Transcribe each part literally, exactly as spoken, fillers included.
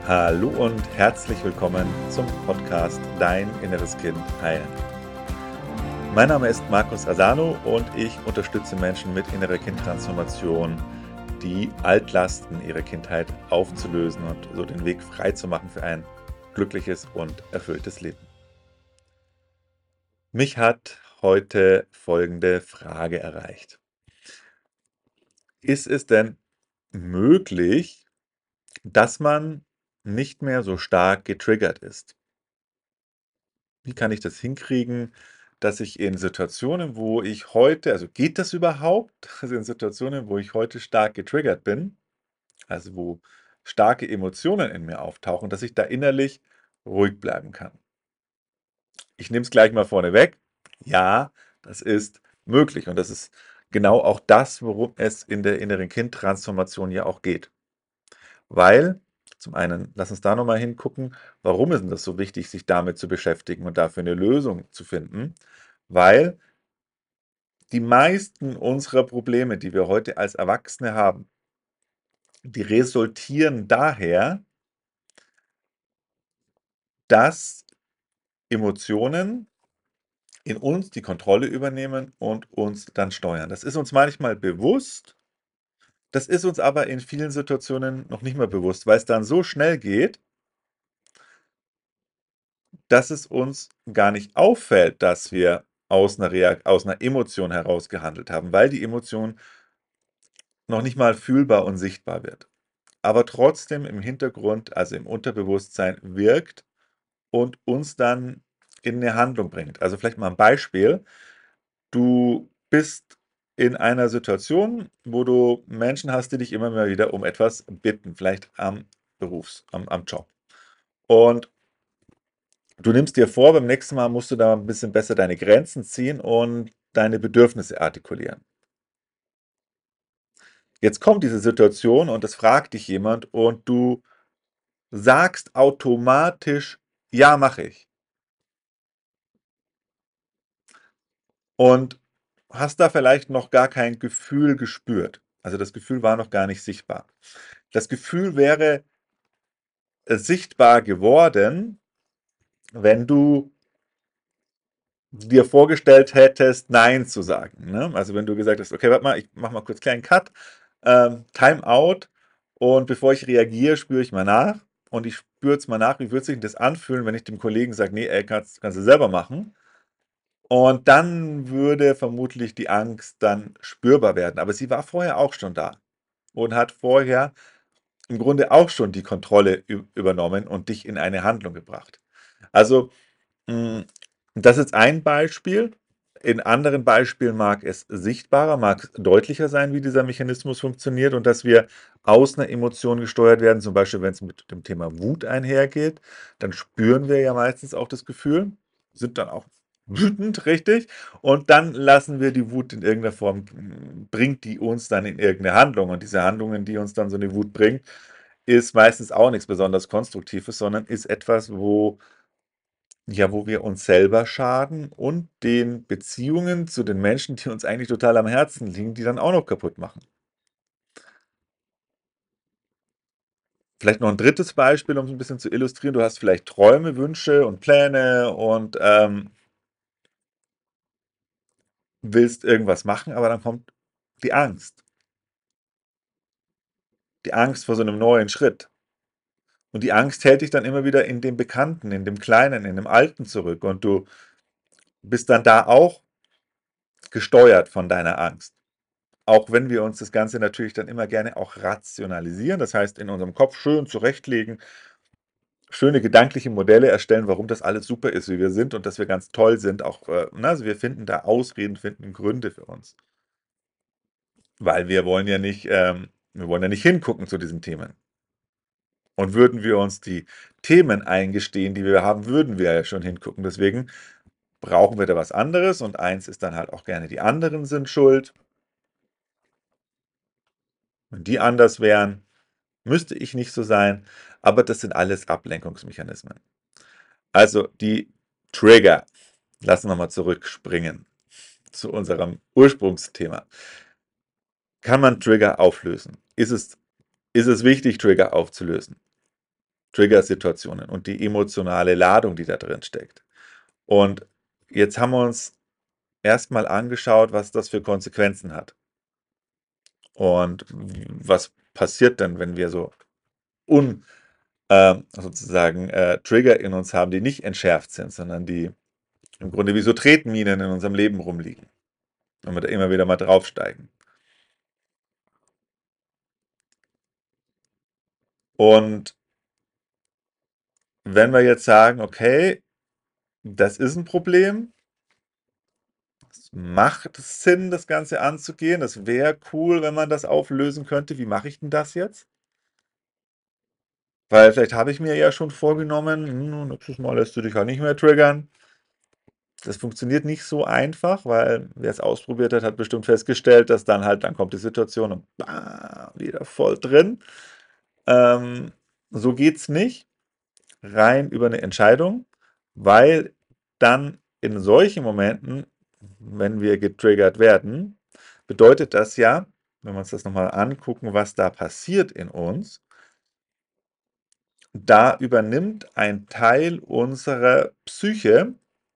Hallo und herzlich willkommen zum Podcast Dein inneres Kind heilen. Mein Name ist Markus Asano und ich unterstütze Menschen mit innerer Kindtransformation, die Altlasten ihrer Kindheit aufzulösen und so den Weg frei zu machen für ein glückliches und erfülltes Leben. Mich hat heute folgende Frage erreicht. Ist es denn möglich, dass man nicht mehr so stark getriggert ist? Wie kann ich das hinkriegen, dass ich in Situationen, wo ich heute also geht das überhaupt? Also in Situationen, wo ich heute stark getriggert bin, also wo starke Emotionen in mir auftauchen, dass ich da innerlich ruhig bleiben kann. Ich nehme es gleich mal vorneweg. Ja, das ist möglich und das ist genau auch das, worum es in der inneren Kindtransformation ja auch geht. Weil, zum einen, lass uns da noch mal hingucken, warum ist denn das so wichtig, sich damit zu beschäftigen und dafür eine Lösung zu finden? Weil die meisten unserer Probleme, die wir heute als Erwachsene haben, die resultieren daher, dass Emotionen in uns die Kontrolle übernehmen und uns dann steuern. Das ist uns manchmal bewusst, das ist uns aber in vielen Situationen noch nicht mal bewusst, weil es dann so schnell geht, dass es uns gar nicht auffällt, dass wir aus einer Reak aus 'ner Emotion heraus gehandelt haben, weil die Emotion noch nicht mal fühlbar und sichtbar wird, aber trotzdem im Hintergrund, also im Unterbewusstsein wirkt und uns dann in eine Handlung bringt. Also, vielleicht mal ein Beispiel: Du bist in einer Situation, wo du Menschen hast, die dich immer mal wieder um etwas bitten, vielleicht am Berufs am am Job. Und du nimmst dir vor, beim nächsten Mal musst du da ein bisschen besser deine Grenzen ziehen und deine Bedürfnisse artikulieren. Jetzt kommt diese Situation und es fragt dich jemand und du sagst automatisch: „Ja, mache ich.“ Und hast da vielleicht noch gar kein Gefühl gespürt. Also, das Gefühl war noch gar nicht sichtbar. Das Gefühl wäre, äh, sichtbar geworden, wenn du dir vorgestellt hättest, „Nein“ zu sagen, ne? Also, wenn du gesagt hast: „Okay, warte mal, ich mache mal kurz kleinen Cut, ähm, Time-out und bevor ich reagiere, spüre ich mal nach und ich spüre jetzt mal nach, wie würde sich denn das anfühlen, wenn ich dem Kollegen sage: ‚Ne, ey, kannst kannst du selber machen.'“ Und dann würde vermutlich die Angst dann spürbar werden. Aber sie war vorher auch schon da und hat vorher im Grunde auch schon die Kontrolle ü übernommen und dich in eine Handlung gebracht. Also, hm, das ist ein Beispiel. In anderen Beispielen mag es sichtbarer, mag es deutlicher sein, wie dieser Mechanismus funktioniert und dass wir aus 'ner Emotion gesteuert werden. Zum Beispiel, wenn's mit dem Thema Wut einhergeht, dann spüren wir ja meistens auch das Gefühl, sind dann auch wütend, richtig? Und dann lassen wir die Wut in irgend 'ner Form hm, bringt die uns dann in irgend 'ne Handlung und diese Handlung, in die uns dann so 'ne Wut bringt, ist meistens auch nix besonders Konstruktives, sondern ist etwas, wo ja, wo wir uns selber schaden und den Beziehungen zu den Menschen, die uns eigentlich total am Herzen liegen, die dann auch noch kaputt machen. Vielleicht noch ein drittes Beispiel, um's 'n bisschen zu illustrieren. Du hast vielleicht Träume, Wünsche und Pläne und, ähm, willst irgendwas machen, aber dann kommt die Angst. Die Angst vor so 'nem neuen Schritt. Und die Angst hält dich dann immer wieder in dem Bekannten, in dem Kleinen, in dem Alten zurück und du bist dann da auch gesteuert von deiner Angst. Auch wenn wir uns das Ganze natürlich dann immer gerne auch rationalisieren, das heißt, in unserem Kopf schön zurechtlegen, schöne gedankliche Modelle erstellen, warum das alles super ist, wie wir sind und dass wir ganz toll sind, auch, äh, ne, also wir finden da Ausreden, finden Gründe für uns. Weil wir wollen ja nicht ähm, wir wollen ja nicht hingucken zu diesen Themen. Und würden wir uns die Themen eingestehen, die wir haben, würden wir ja schon hingucken. Deswegen brauchen wir da was anderes und eins ist dann halt auch gerne, die anderen sind schuld. Wenn die anders wären, müsste ich nicht so sein, aber das sind alles Ablenkungsmechanismen. Also die Trigger. Lassen wir mal zurückspringen zu unserem Ursprungsthema. Kann man Trigger auflösen? Ist es ist es wichtig, Trigger aufzulösen? Trigger-Situationen und die emotionale Ladung, die da drin steckt. Und jetzt haben wir uns erstmal angeschaut, was das für Konsequenzen hat. Und was passiert denn, wenn wir so un, äh, sozusagen äh, Trigger in uns haben, die nicht entschärft sind, sondern die im Grunde wie so Tretminen in unserem Leben rumliegen, wenn wir da immer wieder mal draufsteigen. Und wenn wir jetzt sagen, okay, das ist ein Problem, es macht Sinn, das Ganze anzugehen, das wäre cool, wenn man das auflösen könnte. Wie mache ich denn das jetzt? Weil vielleicht habe ich mir ja schon vorgenommen, hm, nächstes Mal lässt du dich halt nicht mehr triggern. Das funktioniert nicht so einfach, weil wer es ausprobiert hat, hat bestimmt festgestellt, dass dann halt, dann kommt die Situation und bah, wieder voll drin. Ähm, so geht's nicht, rein über eine Entscheidung, weil dann in solchen Momenten, wenn wir getriggert werden, bedeutet das ja, wenn wir uns das nochmal angucken, was da passiert in uns, da übernimmt ein Teil unserer Psyche,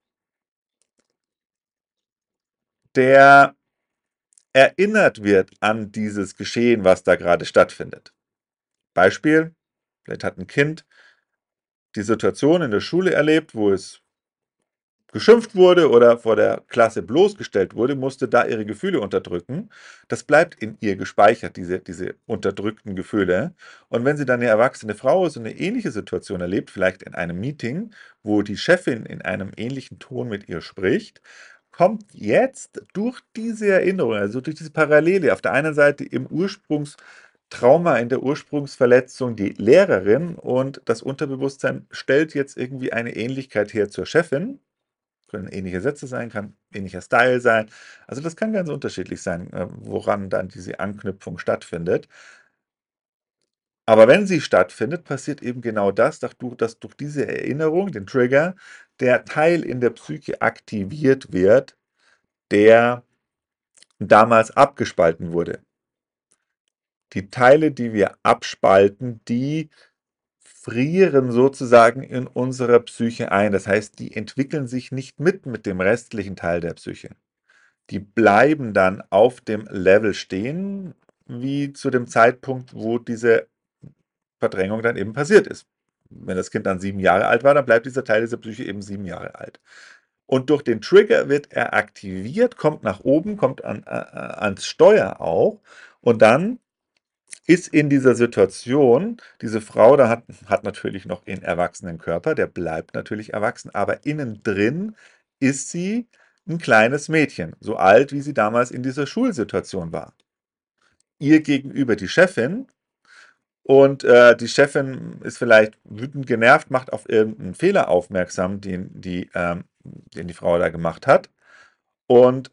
der erinnert wird an dieses Geschehen, was da gerade stattfindet. Beispiel, vielleicht hat ein Kind die Situation in der Schule erlebt, wo es geschimpft wurde oder vor der Klasse bloßgestellt wurde, musste da ihre Gefühle unterdrücken. Das bleibt in ihr gespeichert, diese, diese unterdrückten Gefühle. Und wenn sie dann eine erwachsene Frau so eine ähnliche Situation erlebt, vielleicht in einem Meeting, wo die Chefin in einem ähnlichen Ton mit ihr spricht, kommt jetzt durch diese Erinnerung, also durch diese Parallele, auf der einen Seite im Ursprungstrauma, in der Ursprungsverletzung die Lehrerin und das Unterbewusstsein stellt jetzt irgendwie eine Ähnlichkeit her zur Chefin. Können ähnliche Sätze sein, kann ähnlicher Style sein. Also das kann ganz unterschiedlich sein, äh, woran dann diese Anknüpfung stattfindet. Aber wenn sie stattfindet, passiert eben genau das, dass durch, dass durch diese Erinnerung, den Trigger, der Teil in der Psyche aktiviert wird, der damals abgespalten wurde. Die Teile, die wir abspalten, die frieren sozusagen in unserer Psyche ein. Das heißt, die entwickeln sich nicht mit mit dem restlichen Teil der Psyche. Die bleiben dann auf dem Level stehen, wie zu dem Zeitpunkt, wo diese Verdrängung dann eben passiert ist. Wenn das Kind dann sieben Jahre alt war, dann bleibt dieser Teil dieser Psyche eben sieben Jahre alt. Und durch den Trigger wird er aktiviert, kommt nach oben, kommt an, äh, ans Steuer auch. Und dann ist in dieser Situation, diese Frau da hat, hat natürlich noch ihren erwachsenen Körper, der bleibt natürlich erwachsen, aber innen drin ist sie ein kleines Mädchen, so alt, wie sie damals in dieser Schulsituation war. Ihr gegenüber die Chefin und äh, die Chefin ist vielleicht wütend genervt, macht auf irgendeinen Fehler aufmerksam, den die, ähm, den die Frau da gemacht hat. Und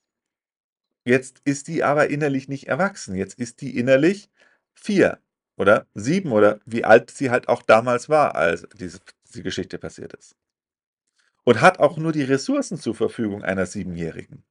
jetzt ist die aber innerlich nicht erwachsen. Jetzt ist die innerlich vier oder sieben oder wie alt sie halt auch damals war, als diese, diese Geschichte passiert ist. Und hat auch nur die Ressourcen zur Verfügung einer Siebenjährigen.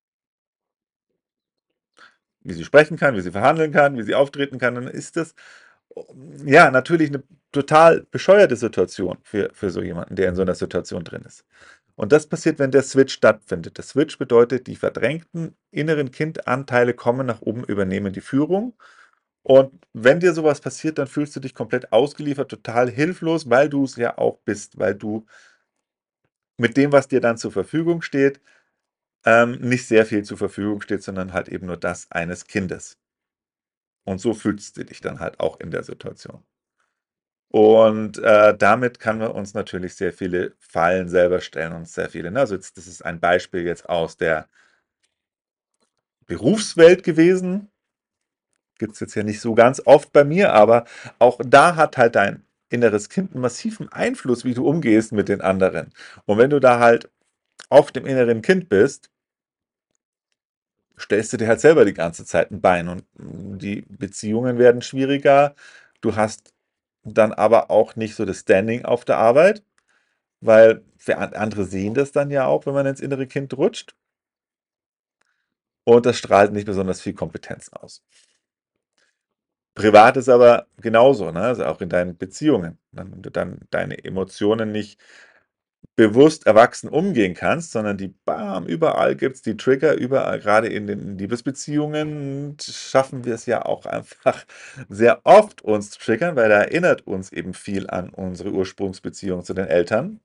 Wie sie sprechen kann, wie sie verhandeln kann, wie sie auftreten kann, dann ist das ja natürlich eine total bescheuerte Situation für, für so jemanden, der in so einer Situation drin ist. Und das passiert, wenn der Switch stattfindet. Der Switch bedeutet, die verdrängten inneren Kindanteile kommen nach oben, übernehmen die Führung. Und wenn dir sowas passiert, dann fühlst du dich komplett ausgeliefert, total hilflos, weil du es ja auch bist, weil du mit dem, was dir dann zur Verfügung steht, ähm, nicht sehr viel zur Verfügung steht, sondern halt eben nur das eines Kindes. Und so fühlst du dich dann halt auch in der Situation. Und äh, damit kann man uns natürlich sehr viele Fallen selber stellen und sehr viele. Ne? Also jetzt, das ist ein Beispiel jetzt aus der Berufswelt gewesen. Gibt es jetzt ja nicht so ganz oft bei mir, aber auch da hat halt dein inneres Kind einen massiven Einfluss, wie du umgehst mit den anderen. Und wenn du da halt auf dem inneren Kind bist, stellst du dir halt selber die ganze Zeit ein Bein und die Beziehungen werden schwieriger. Du hast dann aber auch nicht so das Standing auf der Arbeit, weil andere sehen das dann ja auch, wenn man ins innere Kind rutscht. Und das strahlt nicht besonders viel Kompetenz aus. Privat ist aber genauso, ne? Also auch in deinen Beziehungen. Wenn du dann deine Emotionen nicht bewusst erwachsen umgehen kannst, sondern die bam, überall gibt's die Trigger, überall, gerade in den Liebesbeziehungen schaffen wir es ja auch einfach sehr oft, uns zu triggern, weil da erinnert uns eben viel an unsere Ursprungsbeziehung zu den Eltern.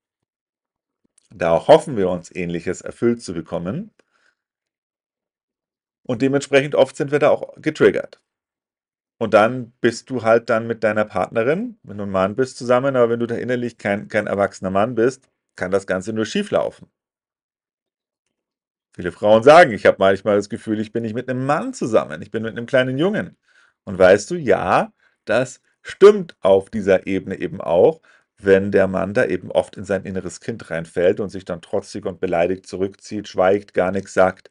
Da hoffen wir uns Ähnliches erfüllt zu bekommen und dementsprechend oft sind wir da auch getriggert. Und dann bist du halt dann mit deiner Partnerin, wenn du ein Mann bist, zusammen, aber wenn du da innerlich kein kein erwachsener Mann bist, kann das Ganze nur schieflaufen. Viele Frauen sagen: „Ich habe manchmal das Gefühl, ich bin nicht mit einem Mann zusammen, ich bin mit einem kleinen Jungen.“ Und weißt du, ja, das stimmt auf dieser Ebene eben auch, wenn der Mann da eben oft in sein inneres Kind reinfällt und sich dann trotzig und beleidigt zurückzieht, schweigt, gar nichts sagt.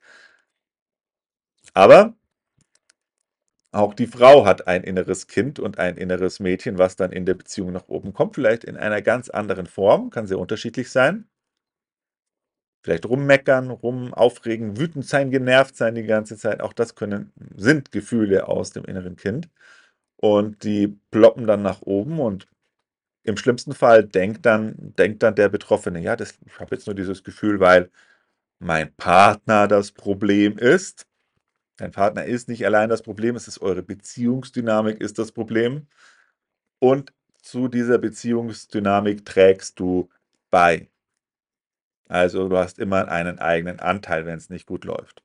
Aber auch die Frau hat ein inneres Kind und ein inneres Mädchen, was dann in der Beziehung nach oben kommt, vielleicht in einer ganz anderen Form, kann sehr unterschiedlich sein. Vielleicht rummeckern, rum aufregen, wütend sein, genervt sein die ganze Zeit. Auch das können sind Gefühle aus dem inneren Kind. Und die ploppen dann nach oben und im schlimmsten Fall denkt dann denkt dann der Betroffene: „Ja, das ich habe jetzt nur dieses Gefühl, weil mein Partner das Problem ist.“ Dein Partner ist nicht allein das Problem, es ist eure Beziehungsdynamik ist das Problem. Und zu dieser Beziehungsdynamik trägst du bei. Also, du hast immer einen eigenen Anteil, wenn es nicht gut läuft.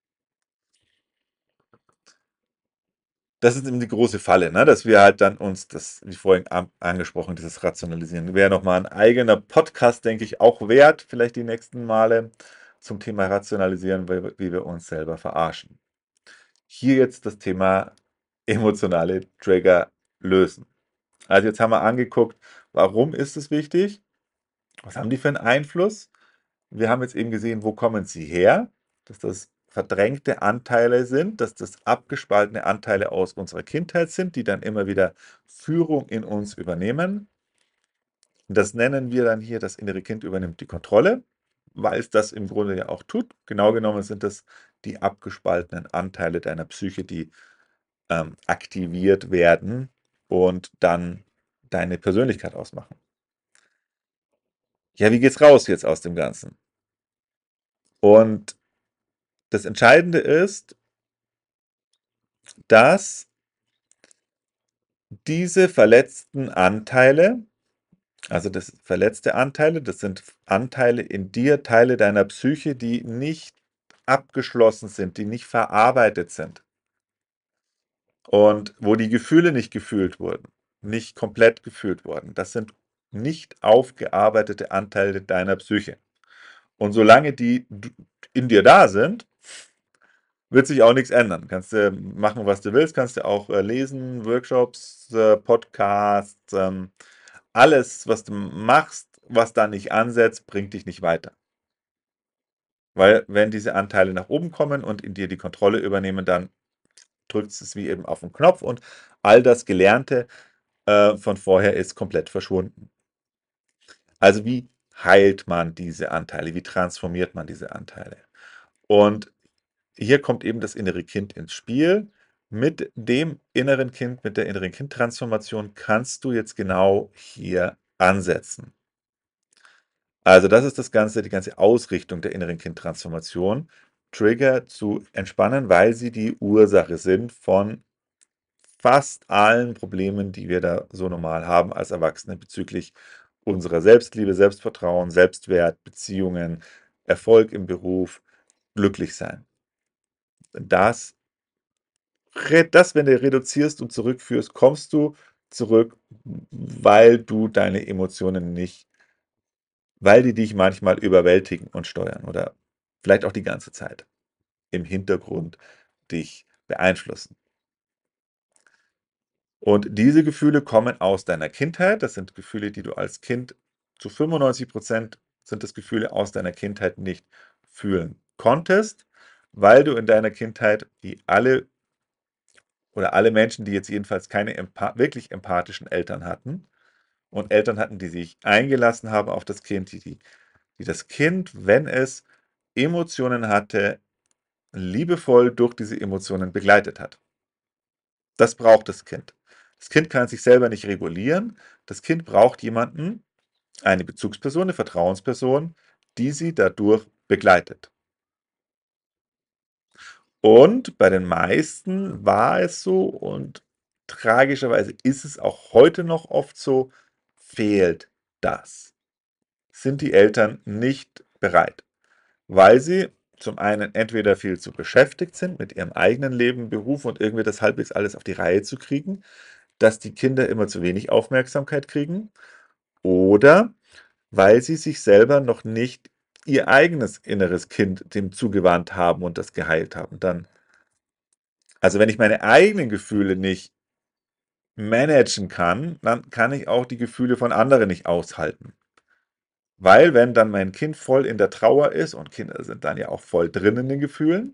Das ist eben die große Falle, ne, dass wir halt dann uns das wie vorhin an angesprochen, dieses Rationalisieren. Wäre noch mal 'n eigener Podcast, denke ich, auch wert, vielleicht die nächsten Male zum Thema Rationalisieren, weil wir wie wir uns selber verarschen. Hier jetzt das Thema emotionale Trigger lösen. Also, jetzt haben wir angeguckt, warum ist es wichtig? Was haben die für 'n Einfluss? Wir haben jetzt eben gesehen, wo kommen sie her, dass das verdrängte Anteile sind, dass das abgespaltene Anteile aus unserer Kindheit sind, die dann immer wieder Führung in uns übernehmen. Das nennen wir dann hier, das innere Kind übernimmt die Kontrolle, weil es das im Grunde ja auch tut. Genau genommen sind das die abgespaltenen Anteile deiner Psyche, die, ähm, aktiviert werden und dann deine Persönlichkeit ausmachen. Ja, wie geht's raus jetzt aus dem Ganzen? Und das Entscheidende ist, dass diese verletzten Anteile, also das verletzte Anteile, das sind Anteile in dir, Teile deiner Psyche, die nicht abgeschlossen sind, die nicht verarbeitet sind und wo die Gefühle nicht gefühlt wurden, nicht komplett gefühlt wurden. Das sind nicht aufgearbeitete Anteile deiner Psyche. Und solange die d in dir da sind, wird sich auch nichts ändern. Kannst du machen, was du willst, kannst du auch, äh, lesen, Workshops, äh, Podcasts, ähm, alles, was du machst, was da nicht ansetzt, bringt dich nicht weiter. Weil wenn diese Anteile nach oben kommen und in dir die Kontrolle übernehmen, dann drückst es wie eben auf 'n Knopf und all das Gelernte, äh, von vorher ist komplett verschwunden. Also, wie heilt man diese Anteile? Wie transformiert man diese Anteile? Und hier kommt eben das innere Kind ins Spiel. Mit dem inneren Kind, mit der inneren Kind-Transformation kannst du jetzt genau hier ansetzen. Also, das ist das Ganze die ganze Ausrichtung der inneren Kind-Transformation, Trigger zu entspannen, weil sie die Ursache sind von fast allen Problemen, die wir da so normal haben als Erwachsene bezüglich unserer Selbstliebe, Selbstvertrauen, Selbstwert, Beziehungen, Erfolg im Beruf, glücklich sein. Das re das, wenn du reduzierst und zurückführst, kommst du zurück, weil du deine Emotionen nicht weil die dich manchmal überwältigen und steuern oder vielleicht auch die ganze Zeit im Hintergrund dich beeinflussen. Und diese Gefühle kommen aus deiner Kindheit. Das sind Gefühle, die du als Kind zu fünfundneunzig Prozent sind das Gefühle aus deiner Kindheit nicht fühlen konntest, weil du in deiner Kindheit, wie alle oder alle Menschen, die jetzt jedenfalls keine empa wirklich empathischen Eltern hatten und Eltern hatten, die sich eingelassen haben auf das Kind, die die die das Kind, wenn es Emotionen hatte, liebevoll durch diese Emotionen begleitet hat. Das braucht das Kind. Das Kind kann sich selber nicht regulieren. Das Kind braucht jemanden, eine Bezugsperson, eine Vertrauensperson, die sie dadurch begleitet. Und bei den meisten war es so und tragischerweise ist es auch heute noch oft so, fehlt das. Sind die Eltern nicht bereit, weil sie zum einen entweder viel zu beschäftigt sind mit ihrem eigenen Leben, Beruf und irgendwie das halbwegs alles auf die Reihe zu kriegen, dass die Kinder immer zu wenig Aufmerksamkeit kriegen, oder weil sie sich selber noch nicht ihr eigenes inneres Kind dem zugewandt haben und das geheilt haben. Dann, also wenn ich meine eigenen Gefühle nicht managen kann, dann kann ich auch die Gefühle von anderen nicht aushalten. Weil wenn dann mein Kind voll in der Trauer ist, und Kinder sind dann ja auch voll drin in den Gefühlen,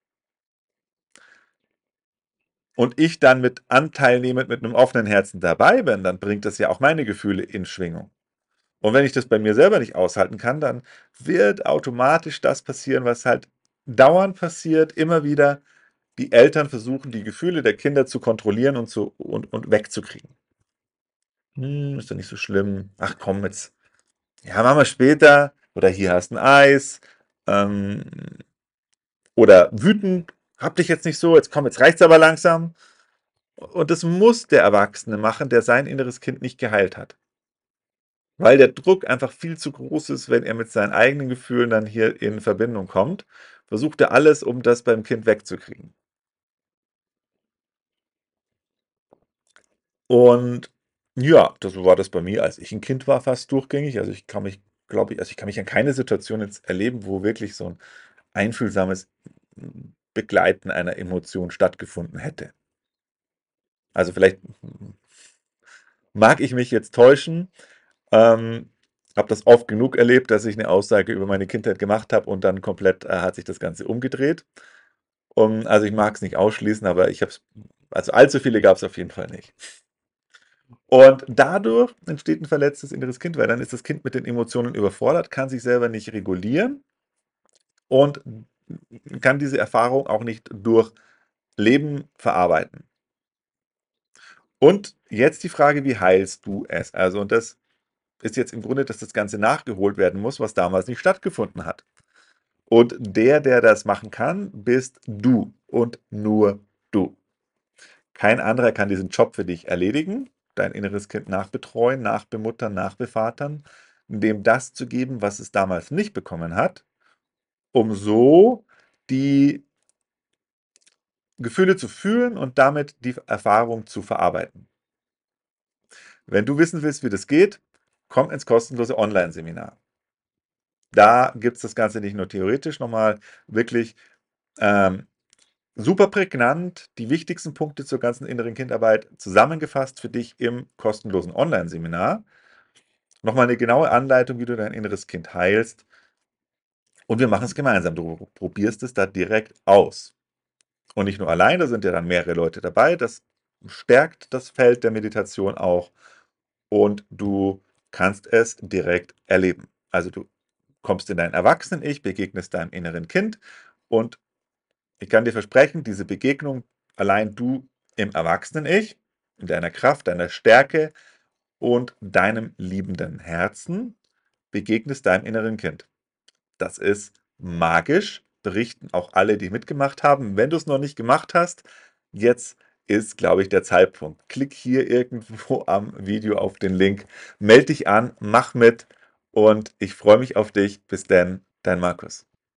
und ich dann mit anteilnehmend mit einem offenen Herzen dabei bin, dann bringt das ja auch meine Gefühle in Schwingung. Und wenn ich das bei mir selber nicht aushalten kann, dann wird automatisch das passieren, was halt dauernd passiert, immer wieder. Die Eltern versuchen, die Gefühle der Kinder zu kontrollieren und, zu, und, und wegzukriegen. Hm, ist doch nicht so schlimm. Ach komm, jetzt. Ja, machen wir später. Oder hier hast du ein Eis. Ähm, oder wütend. Hab dich jetzt nicht so. Jetzt komm, jetzt reicht's aber langsam. Und das muss der Erwachsene machen, der sein inneres Kind nicht geheilt hat. Weil der Druck einfach viel zu groß ist, wenn er mit seinen eigenen Gefühlen dann hier in Verbindung kommt, versucht er alles, um das beim Kind wegzukriegen. Und ja, das war das bei mir, als ich ein Kind war, fast durchgängig. Also ich kann mich, glaube ich, also ich kann mich an keine Situation jetzt erleben, wo wirklich so ein einfühlsames Begleiten einer Emotion stattgefunden hätte. Also vielleicht mag ich mich jetzt täuschen, ähm, habe das oft genug erlebt, dass ich eine Aussage über meine Kindheit gemacht habe und dann komplett, äh, hat sich das Ganze umgedreht. Um, also ich mag es nicht ausschließen, aber ich habe es, also allzu viele gab es auf jeden Fall nicht. Und dadurch entsteht ein verletztes inneres Kind, weil dann ist das Kind mit den Emotionen überfordert, kann sich selber nicht regulieren und kann diese Erfahrung auch nicht durch Leben verarbeiten. Und jetzt die Frage, wie heilst du es? Also, und das ist jetzt im Grunde, dass das Ganze nachgeholt werden muss, was damals nicht stattgefunden hat. Und der, der das machen kann, bist du und nur du. Kein anderer kann diesen Job für dich erledigen, dein inneres Kind nachbetreuen, nachbemuttern, nachbevatern, dem das zu geben, was es damals nicht bekommen hat, um so die Gefühle zu fühlen und damit die Erfahrung zu verarbeiten. Wenn du wissen willst, wie das geht, komm ins kostenlose Online-Seminar. Da gibt es das Ganze nicht nur theoretisch nochmal wirklich ähm, super prägnant, die wichtigsten Punkte zur ganzen inneren Kindarbeit zusammengefasst für dich im kostenlosen Online-Seminar. Nochmal eine genaue Anleitung, wie du dein inneres Kind heilst. Und wir machen es gemeinsam. Du probierst es da direkt aus. Und nicht nur allein, da sind ja dann mehrere Leute dabei. Das stärkt das Feld der Meditation auch. Und du kannst es direkt erleben. Also du kommst in dein Erwachsenen-Ich, begegnest deinem inneren Kind und ich kann dir versprechen, diese Begegnung allein du im Erwachsenen-Ich, in deiner Kraft, deiner Stärke und deinem liebenden Herzen begegnest deinem inneren Kind. Das ist magisch, berichten auch alle, die mitgemacht haben. Wenn du es noch nicht gemacht hast, jetzt ist, glaube ich, der Zeitpunkt. Klick hier irgendwo am Video auf den Link, melde dich an, mach mit und ich freue mich auf dich. Bis dann, dein Markus.